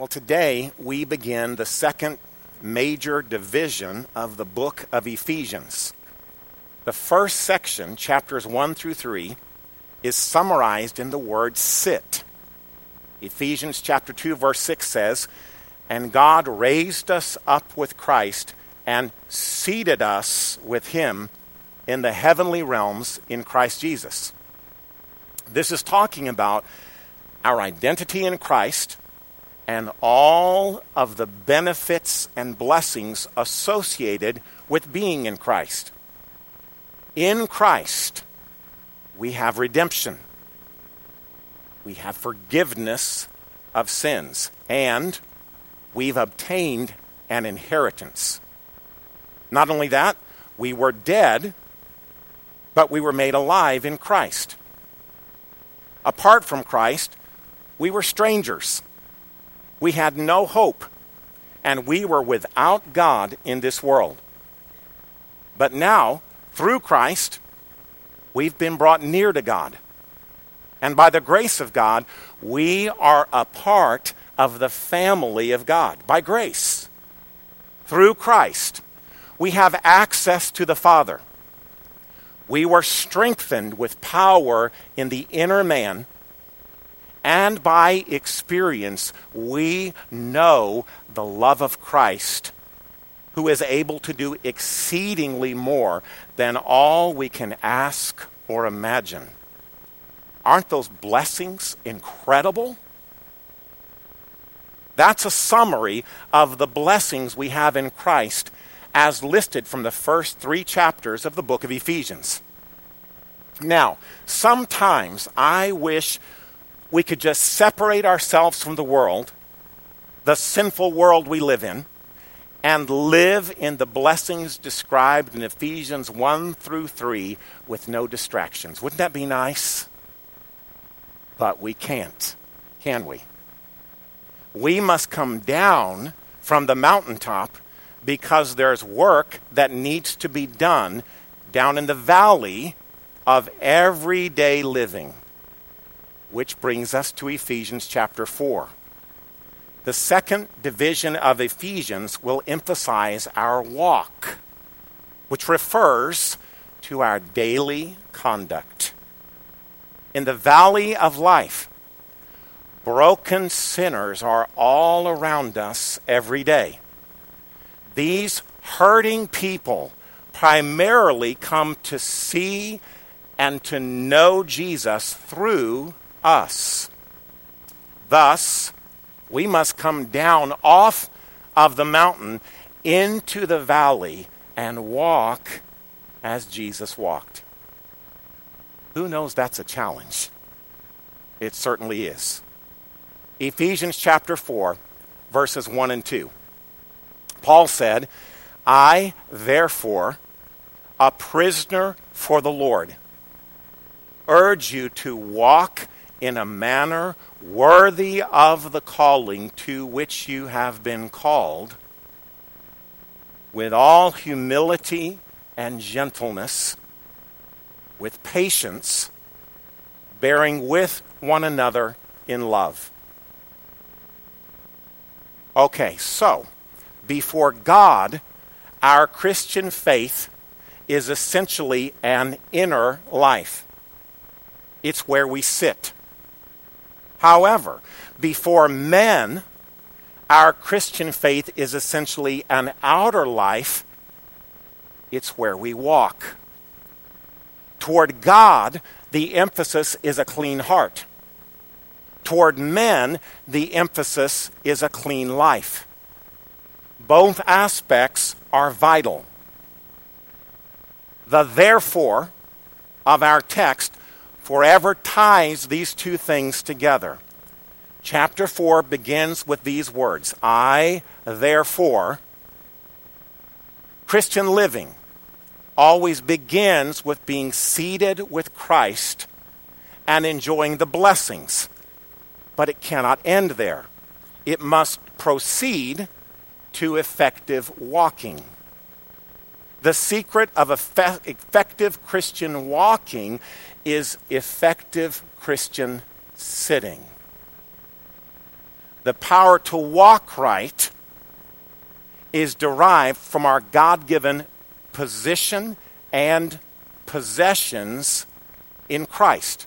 Well, today we begin the second major division of the book of Ephesians. The first section, chapters 1 through 3, is summarized in the word sit. Ephesians chapter 2, verse 6 says, "And God raised us up with Christ and seated us with him in the heavenly realms in Christ Jesus." This is talking about our identity in Christ and all of the benefits and blessings associated with being in Christ. In Christ, we have redemption. We have forgiveness of sins. And we've obtained an inheritance. Not only that, we were dead, but we were made alive in Christ. Apart from Christ, we were strangers. We had no hope, and we were without God in this world. But now, through Christ, we've been brought near to God. And by the grace of God, we are a part of the family of God. By grace. Through Christ, we have access to the Father. We were strengthened with power in the inner man. And by experience, we know the love of Christ, who is able to do exceedingly more than all we can ask or imagine. Aren't those blessings incredible? That's a summary of the blessings we have in Christ as listed from the first 3 chapters of the book of Ephesians. Now, sometimes I wish we could just separate ourselves from the world, the sinful world we live in, and live in the blessings described in Ephesians 1 through 3 with no distractions. Wouldn't that be nice? But we can't, can we? We must come down from the mountaintop because there's work that needs to be done down in the valley of everyday living. Which brings us to Ephesians chapter 4. The second division of Ephesians will emphasize our walk, which refers to our daily conduct. In the valley of life, broken sinners are all around us every day. These hurting people primarily come to see and to know Jesus through us. Thus, we must come down off of the mountain into the valley and walk as Jesus walked. Who knows that's a challenge? It certainly is. Ephesians chapter 4, verses 1 and 2. Paul said, "I, therefore, a prisoner for the Lord, urge you to walk in a manner worthy of the calling to which you have been called, with all humility and gentleness, with patience, bearing with one another in love." Okay, so, before God, our Christian faith is essentially an inner life. It's where we sit. However, before men, our Christian faith is essentially an outer life. It's where we walk. Toward God, the emphasis is a clean heart. Toward men, the emphasis is a clean life. Both aspects are vital. The therefore of our text forever ties these two things together. Chapter 4 begins with these words, "I, therefore." Christian living always begins with being seated with Christ and enjoying the blessings. But it cannot end there. It must proceed to effective walking. The secret of effective Christian walking is effective Christian sitting. The power to walk right is derived from our God-given position and possessions in Christ.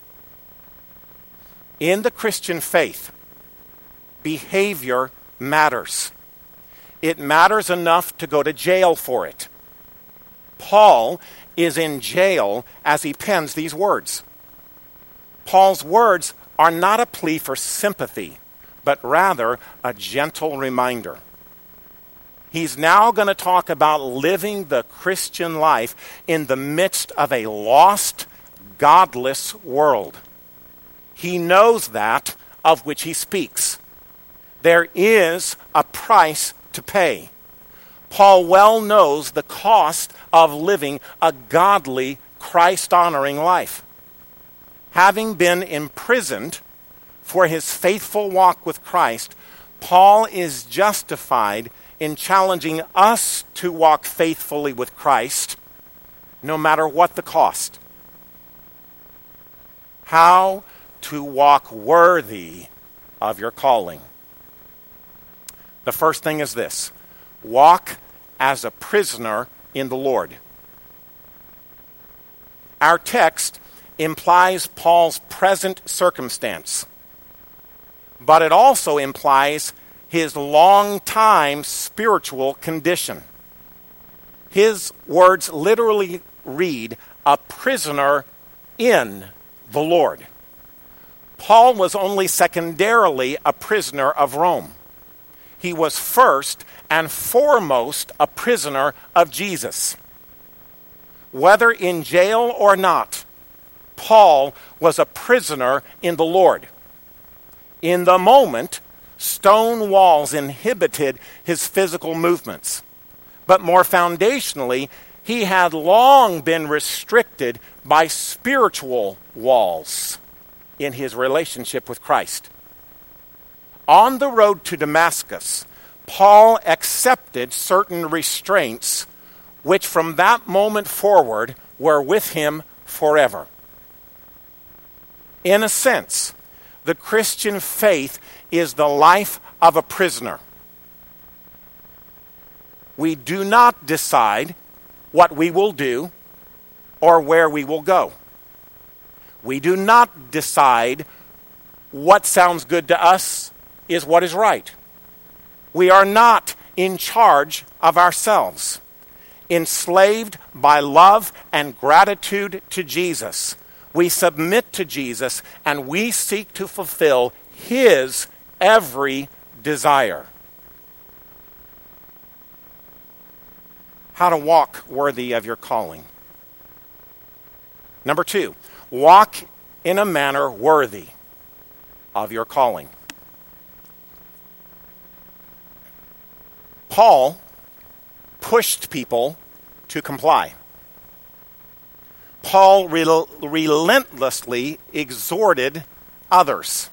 In the Christian faith, behavior matters. It matters enough to go to jail for it. Paul is in jail as he pens these words. Paul's words are not a plea for sympathy, but rather a gentle reminder. He's now going to talk about living the Christian life in the midst of a lost, godless world. He knows that of which he speaks. There is a price to pay. Paul well knows the cost of living a godly, Christ-honoring life. Having been imprisoned for his faithful walk with Christ, Paul is justified in challenging us to walk faithfully with Christ, no matter what the cost. How to walk worthy of your calling. The first thing is this: walk as a prisoner in the Lord. Our text implies Paul's present circumstance, but it also implies his long-time spiritual condition. His words literally read, a prisoner in the Lord. Paul was only secondarily a prisoner of Rome. He was first and foremost a prisoner of Jesus. Whether in jail or not, Paul was a prisoner in the Lord. In the moment, stone walls inhibited his physical movements. But more foundationally, he had long been restricted by spiritual walls in his relationship with Christ. On the road to Damascus, Paul accepted certain restraints which from that moment forward were with him forever. In a sense, the Christian faith is the life of a prisoner. We do not decide what we will do or where we will go. We do not decide what sounds good to us is what is right. We are not in charge of ourselves. Enslaved by love and gratitude to Jesus, we submit to Jesus and we seek to fulfill his every desire. How to walk worthy of your calling. Number 2, walk in a manner worthy of your calling. Paul pushed people to comply. Paul relentlessly exhorted others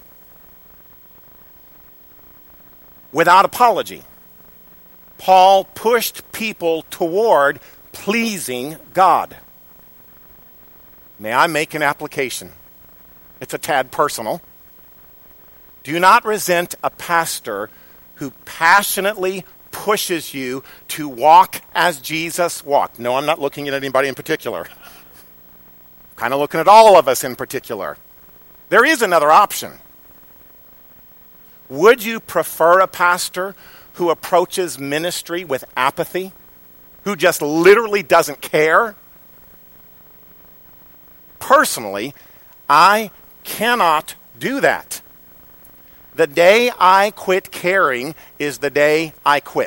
without apology. Paul pushed people toward pleasing God. May I make an application? It's a tad personal. Do not resent a pastor who passionately pushes you to walk as Jesus walked. No, I'm not looking at anybody in particular. Kind of looking at all of us in particular. There is another option. Would you prefer a pastor who approaches ministry with apathy? Who just literally doesn't care? Personally, I cannot do that. The day I quit caring is the day I quit.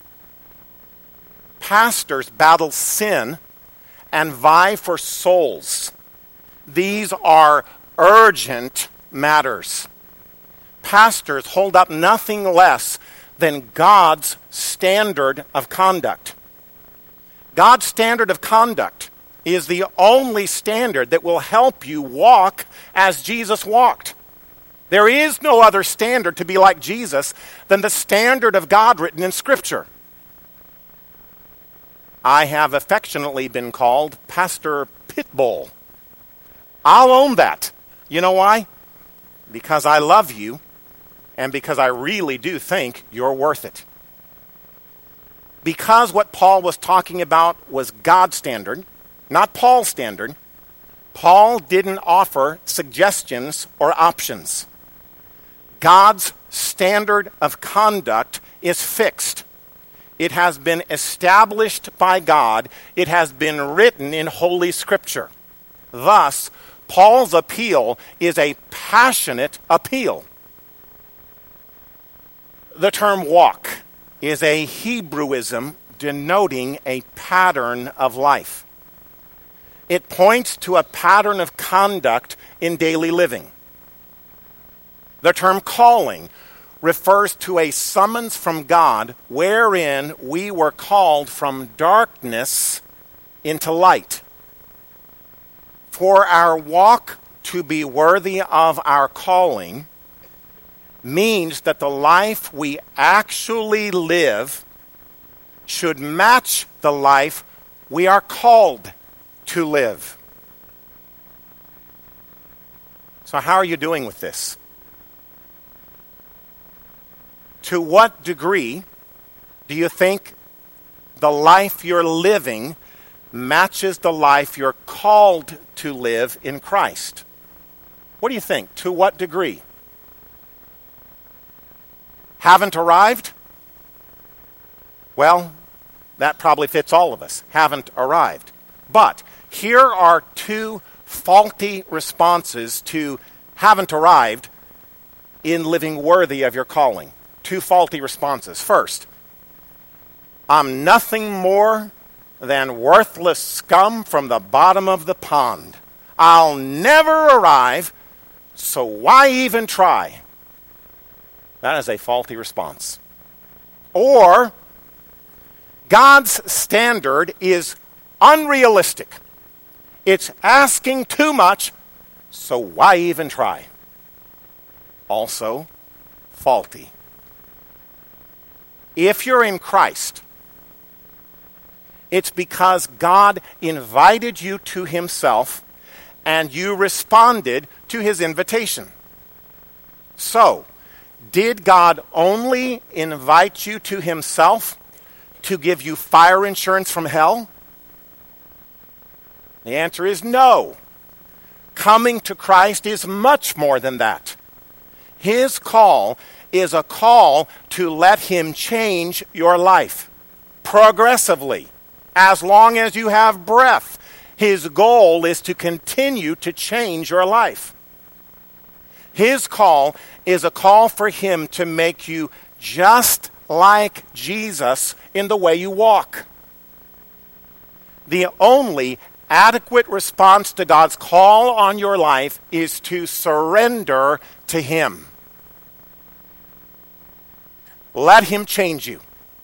Pastors battle sin and vie for souls. These are urgent matters. Pastors hold up nothing less than God's standard of conduct. God's standard of conduct is the only standard that will help you walk as Jesus walked. There is no other standard to be like Jesus than the standard of God written in Scripture. I have affectionately been called Pastor Pitbull. I'll own that. You know why? Because I love you and because I really do think you're worth it. Because what Paul was talking about was God's standard, not Paul's standard, Paul didn't offer suggestions or options. God's standard of conduct is fixed. It has been established by God. It has been written in Holy Scripture. Thus, Paul's appeal is a passionate appeal. The term walk is a Hebrewism denoting a pattern of life. It points to a pattern of conduct in daily living. The term calling refers to a summons from God wherein we were called from darkness into light. For our walk to be worthy of our calling means that the life we actually live should match the life we are called to live. So how are you doing with this? To what degree do you think the life you're living matches the life you're called to live in Christ? What do you think? To what degree? Haven't arrived? Well, that probably fits all of us. Haven't arrived. But here are two faulty responses to haven't arrived in living worthy of your calling. Two faulty responses. First, I'm nothing more than worthless scum from the bottom of the pond. I'll never arrive, so why even try? That is a faulty response. Or, God's standard is unrealistic. It's asking too much, so why even try? Also, faulty. If you're in Christ, it's because God invited you to himself and you responded to his invitation. So, did God only invite you to himself to give you fire insurance from hell? The answer is no. Coming to Christ is much more than that. His call is a call to let him change your life progressively, as long as you have breath. His goal is to continue to change your life. His call is a call for him to make you just like Jesus in the way you walk. The only adequate response to God's call on your life is to surrender to him. Let him change you.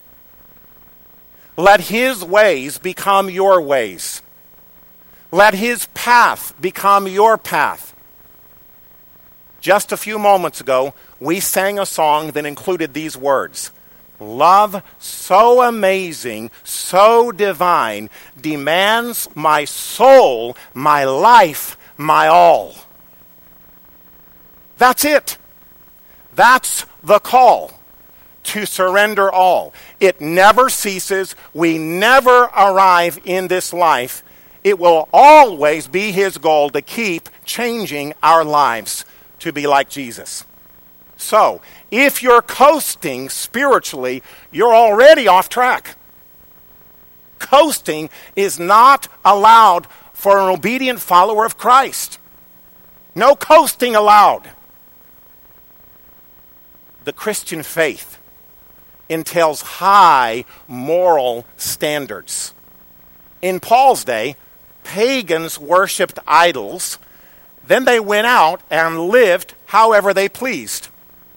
Let his ways become your ways. Let his path become your path. Just a few moments ago, we sang a song that included these words. Love so amazing, so divine, demands my soul, my life, my all. That's it. That's the call. To surrender all. It never ceases. We never arrive in this life. It will always be his goal to keep changing our lives to be like Jesus. So, if you're coasting spiritually, you're already off track. Coasting is not allowed for an obedient follower of Christ. No coasting allowed. The Christian faith entails high moral standards. In Paul's day, pagans worshipped idols. Then they went out and lived however they pleased.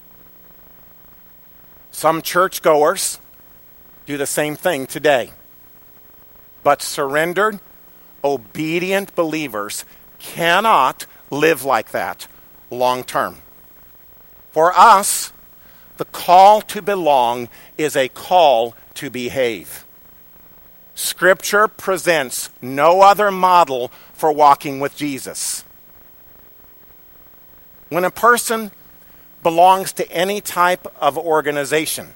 Some churchgoers do the same thing today. But surrendered, obedient believers cannot live like that long term. For us, the call to belong is a call to behave. Scripture presents no other model for walking with Jesus. When a person belongs to any type of organization.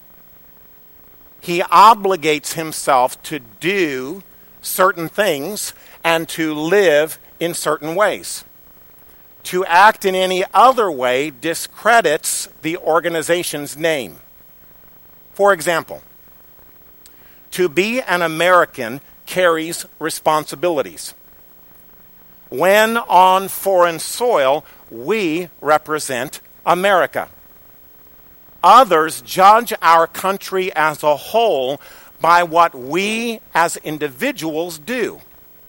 He obligates himself to do certain things and to live in certain ways. To act in any other way discredits the organization's name. For example, to be an American carries responsibilities. When on foreign soil, we represent America. Others judge our country as a whole by what we as individuals do.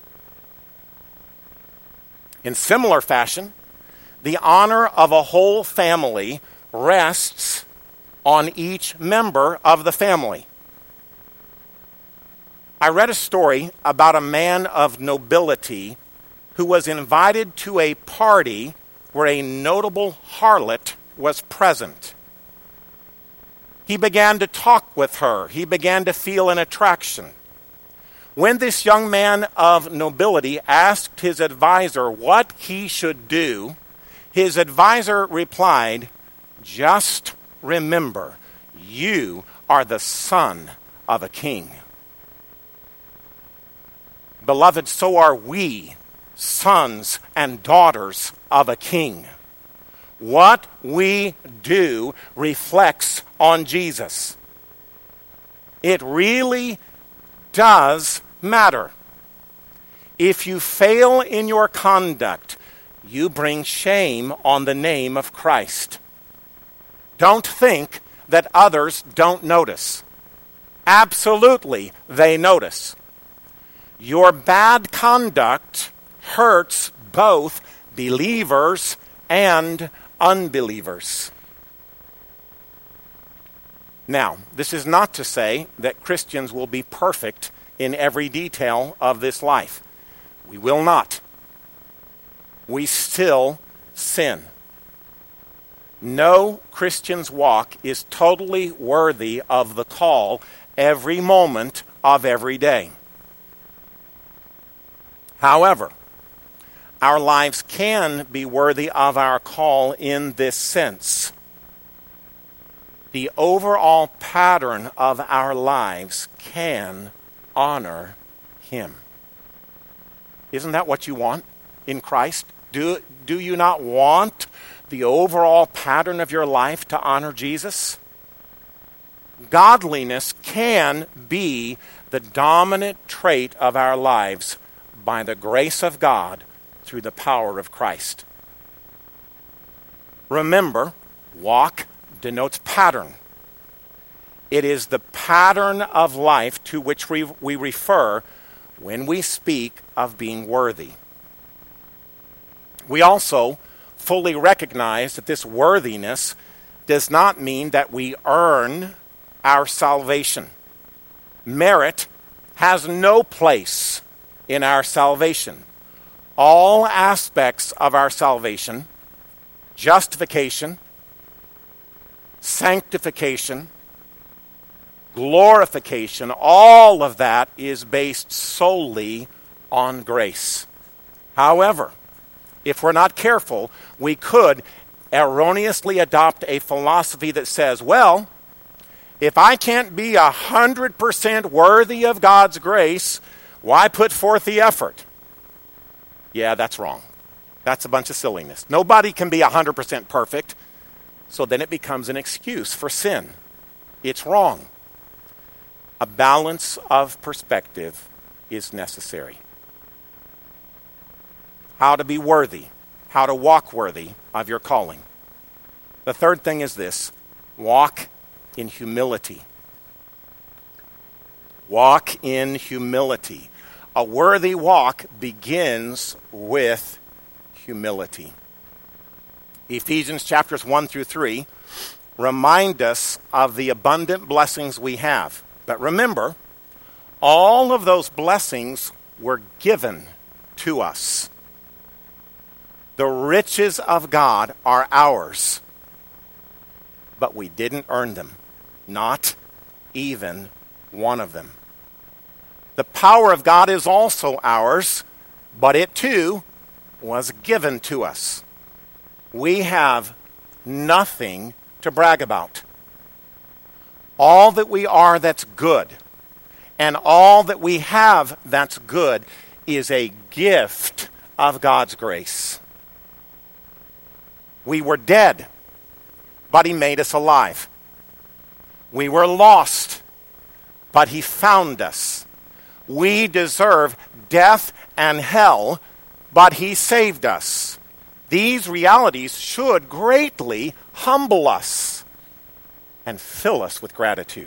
In similar fashion, the honor of a whole family rests on each member of the family. I read a story about a man of nobility who was invited to a party where a notable harlot was present. He began to talk with her. He began to feel an attraction. When this young man of nobility asked his advisor what he should do, his advisor replied, "Just remember, you are the son of a king." Beloved, so are we, sons and daughters of a king. What we do reflects on Jesus. It really does matter. If you fail in your conduct, you bring shame on the name of Christ. Don't think that others don't notice. Absolutely, they notice. Your bad conduct hurts both believers and unbelievers. Now, this is not to say that Christians will be perfect in every detail of this life. We will not. We still sin. No Christian's walk is totally worthy of the call every moment of every day. However, our lives can be worthy of our call in this sense. The overall pattern of our lives can honor Him. Isn't that what you want in Christ? Do you not want the overall pattern of your life to honor Jesus? Godliness can be the dominant trait of our lives by the grace of God through the power of Christ. Remember, walk denotes pattern. It is the pattern of life to which we refer when we speak of being worthy. We also fully recognize that this worthiness does not mean that we earn our salvation. Merit has no place in our salvation. All aspects of our salvation, justification, sanctification, glorification, all of that is based solely on grace. However, if we're not careful, we could erroneously adopt a philosophy that says, well, if I can't be 100% worthy of God's grace, why put forth the effort? Yeah, that's wrong. That's a bunch of silliness. Nobody can be 100% perfect, so then it becomes an excuse for sin. It's wrong. A balance of perspective is necessary. How to be worthy, how to walk worthy of your calling. The third thing is this: walk in humility. Walk in humility. A worthy walk begins with humility. Ephesians chapters 1 through 3 remind us of the abundant blessings we have. But remember, all of those blessings were given to us. The riches of God are ours, but we didn't earn them, not even one of them. The power of God is also ours, but it too was given to us. We have nothing to brag about. All that we are that's good, and all that we have that's good, is a gift of God's grace. We were dead, but he made us alive. We were lost, but he found us. We deserve death and hell, but he saved us. These realities should greatly humble us and fill us with gratitude.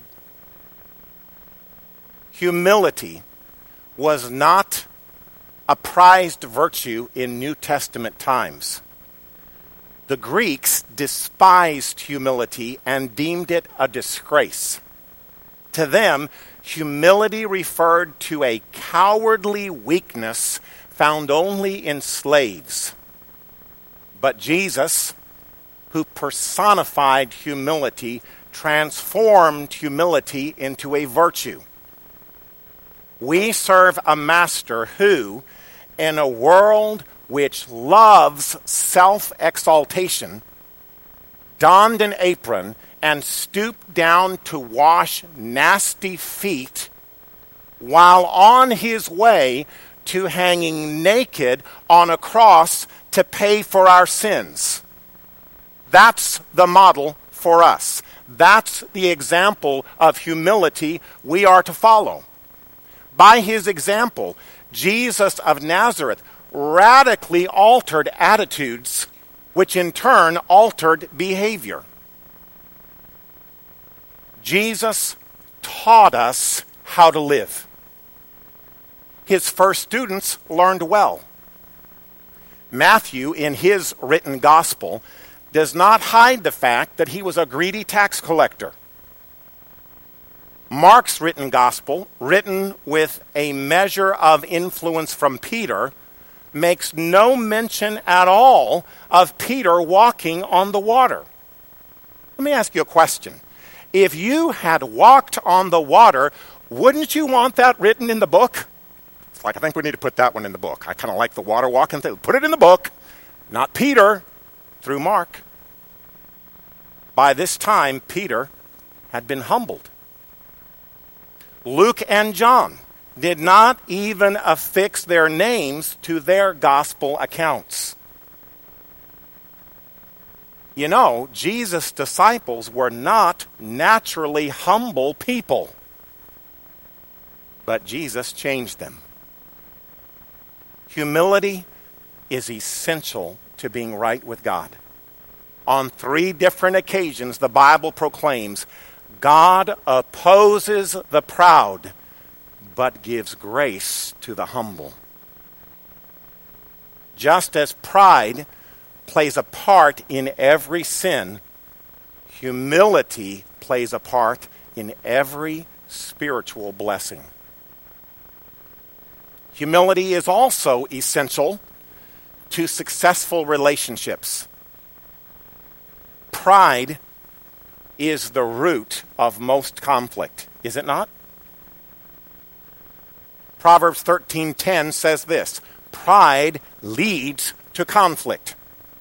Humility was not a prized virtue in New Testament times. The Greeks despised humility and deemed it a disgrace. To them, humility referred to a cowardly weakness found only in slaves. But Jesus, who personified humility, transformed humility into a virtue. We serve a master who, in a world which loves self-exaltation, donned an apron and stooped down to wash nasty feet while on his way to hanging naked on a cross to pay for our sins. That's the model for us. That's the example of humility we are to follow. By his example, Jesus of Nazareth radically altered attitudes, which in turn altered behavior. Jesus taught us how to live. His first students learned well. Matthew, in his written gospel, does not hide the fact that he was a greedy tax collector. Mark's written gospel, written with a measure of influence from Peter, makes no mention at all of Peter walking on the water. Let me ask you a question. If you had walked on the water, wouldn't you want that written in the book? It's like, I think we need to put that one in the book. I kind of like the water walking thing. Put it in the book. Not Peter, through Mark. By this time, Peter had been humbled. Luke and John did not even affix their names to their gospel accounts. You know, Jesus' disciples were not naturally humble people, but Jesus changed them. Humility is essential to being right with God. On 3 different occasions, the Bible proclaims, God opposes the proud, but gives grace to the humble. Just as pride plays a part in every sin, humility plays a part in every spiritual blessing. Humility is also essential to successful relationships. Pride is the root of most conflict, is it not? Proverbs 13:10 says this, pride leads to conflict.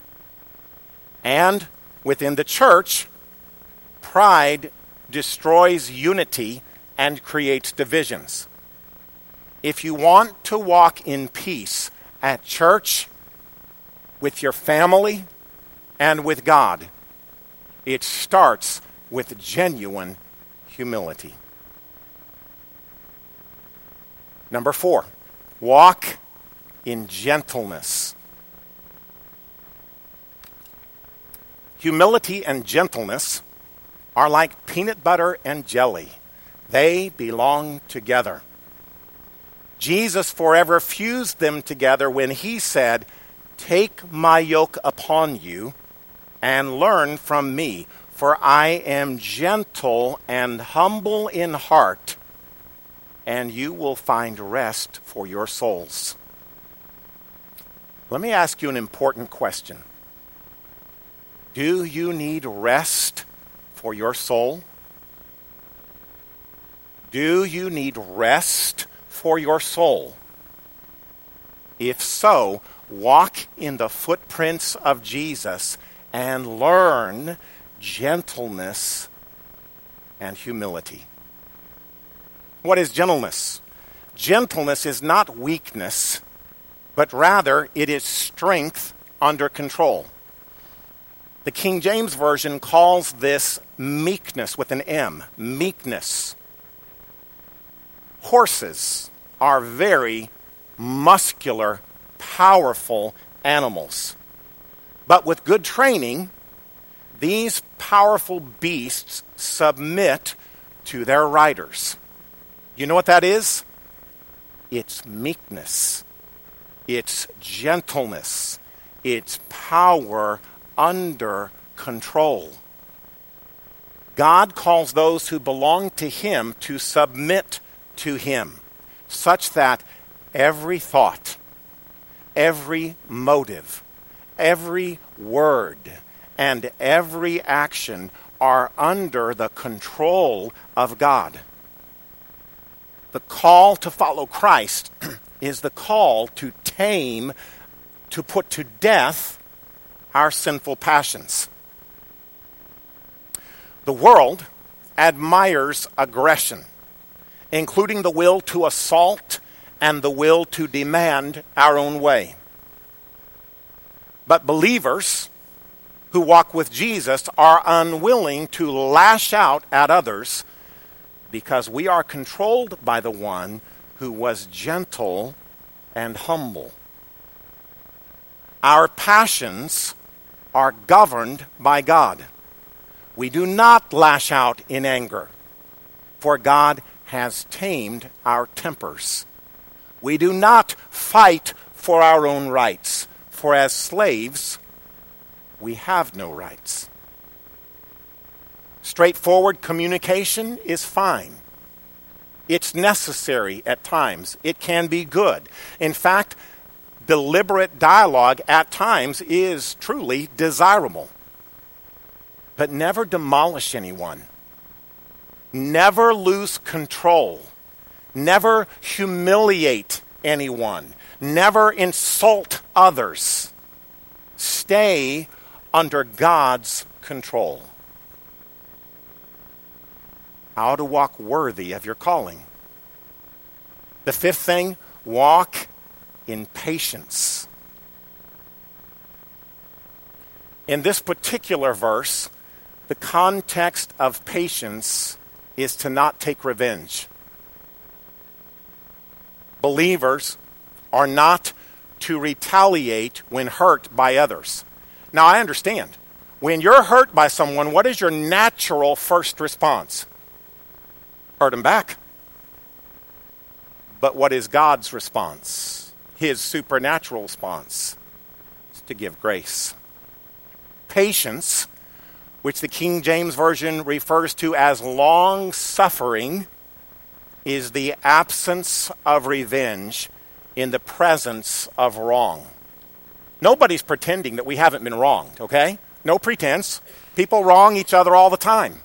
And within the church, pride destroys unity and creates divisions. If you want to walk in peace at church, with your family, and with God, it starts with genuine humility. Number 4, walk in gentleness. Humility and gentleness are like peanut butter and jelly. They belong together. Jesus forever fused them together when he said, "Take my yoke upon you and learn from me, for I am gentle and humble in heart, and you will find rest for your souls." Let me ask you an important question. Do you need rest for your soul? Do you need rest for your soul? If so, walk in the footprints of Jesus and learn gentleness and humility. What is gentleness? Gentleness is not weakness, but rather it is strength under control. The King James Version calls this meekness with an M, meekness. Horses are very muscular, powerful animals. But with good training, these powerful beasts submit to their riders. You know what that is? It's meekness. It's gentleness. It's power under control. God calls those who belong to Him to submit to Him, such that every thought, every motive, every word, and every action are under the control of God. The call to follow Christ is the call to tame, to put to death our sinful passions. The world admires aggression, including the will to assault and the will to demand our own way. But believers who walk with Jesus are unwilling to lash out at others because we are controlled by the one who was gentle and humble. Our passions are governed by God. We do not lash out in anger, for God has tamed our tempers. We do not fight for our own rights, for as slaves, we have no rights. Straightforward communication is fine. It's necessary at times. It can be good. In fact, deliberate dialogue at times is truly desirable. But never demolish anyone. Never lose control. Never humiliate anyone. Never insult others. Stay under God's control. How to walk worthy of your calling. The fifth thing, walk in patience. In this particular verse, the context of patience is to not take revenge. Believers are not to retaliate when hurt by others. Now, I understand. When you're hurt by someone, what is your natural first response? Hurt them back. But what is God's response? His supernatural response is to give grace. Patience, which the King James Version refers to as long-suffering, is the absence of revenge in the presence of wrong. Nobody's pretending that we haven't been wronged, okay? No pretense. People wrong each other all the time.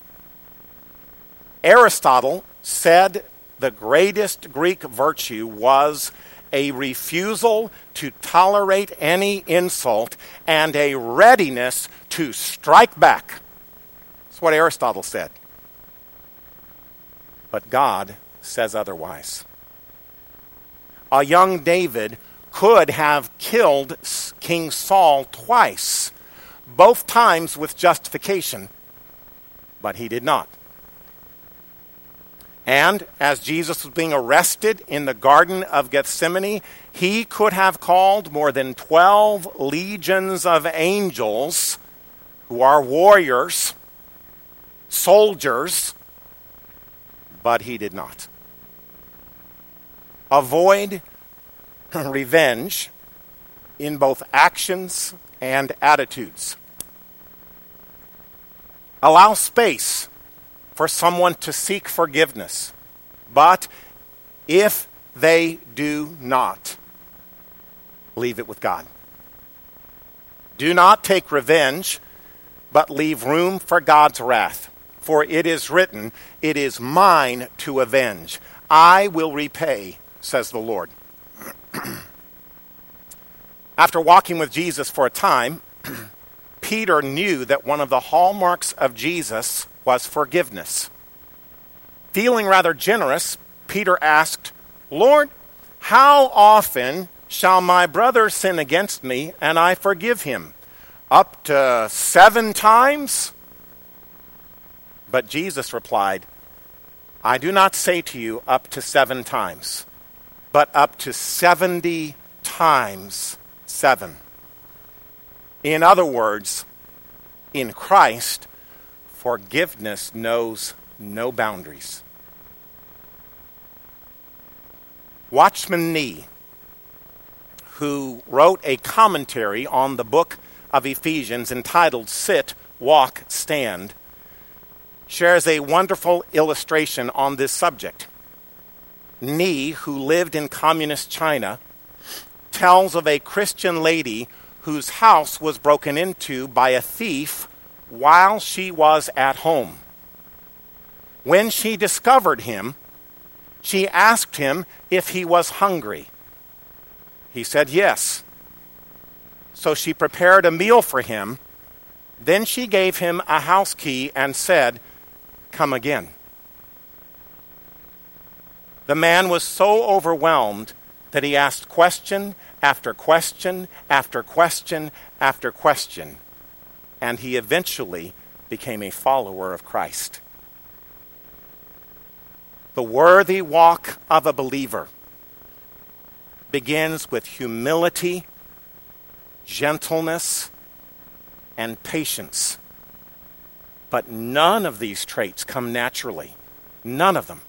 Aristotle said the greatest Greek virtue was a refusal to tolerate any insult and a readiness to strike back. That's what Aristotle said. But God says otherwise. A young David could have killed King Saul twice, both times with justification, but he did not. And as Jesus was being arrested in the Garden of Gethsemane, he could have called more than 12 legions of angels who are warriors, soldiers, but he did not. Avoid revenge in both actions and attitudes. Allow space for someone to seek forgiveness. But if they do not, leave it with God. Do not take revenge, but leave room for God's wrath. For it is written, "It is mine to avenge. I will repay," says the Lord. After walking with Jesus for a time, Peter knew that one of the hallmarks of Jesus was forgiveness. Feeling rather generous, Peter asked, "Lord, how often shall my brother sin against me and I forgive him? Up to 7 times?" But Jesus replied, "I do not say to you up to 7 times, but up to 70 times 7. In other words, in Christ, forgiveness knows no boundaries. Watchman Nee, who wrote a commentary on the book of Ephesians entitled Sit, Walk, Stand, shares a wonderful illustration on this subject. Nee, who lived in communist China, tells of a Christian lady whose house was broken into by a thief while she was at home. When she discovered him, she asked him if he was hungry. He said yes. So she prepared a meal for him. Then she gave him a house key and said, "Come again." The man was so overwhelmed that he asked question after question after question after question, and he eventually became a follower of Christ. The worthy walk of a believer begins with humility, gentleness, and patience. But none of these traits come naturally. None of them.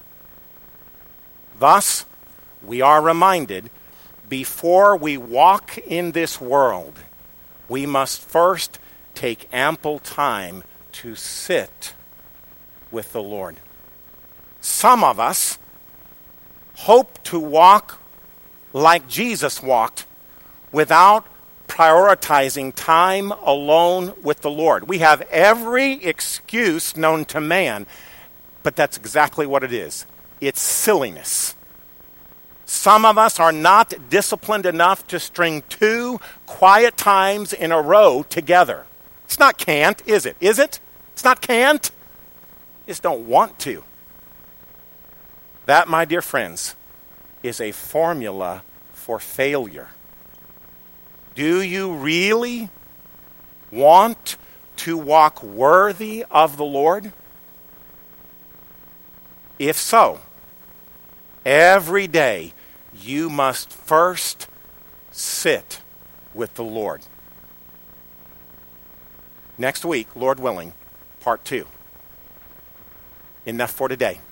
Thus, we are reminded, before we walk in this world, we must first take ample time to sit with the Lord. Some of us hope to walk like Jesus walked without prioritizing time alone with the Lord. We have every excuse known to man, but that's exactly what it is. It's silliness. Some of us are not disciplined enough to string 2 quiet times in a row together. It's not can't, is it? Is it? It's not can't. You just don't want to. That, my dear friends, is a formula for failure. Do you really want to walk worthy of the Lord? If so, every day you must first sit with the Lord. Next week, Lord willing, part 2. Enough for today.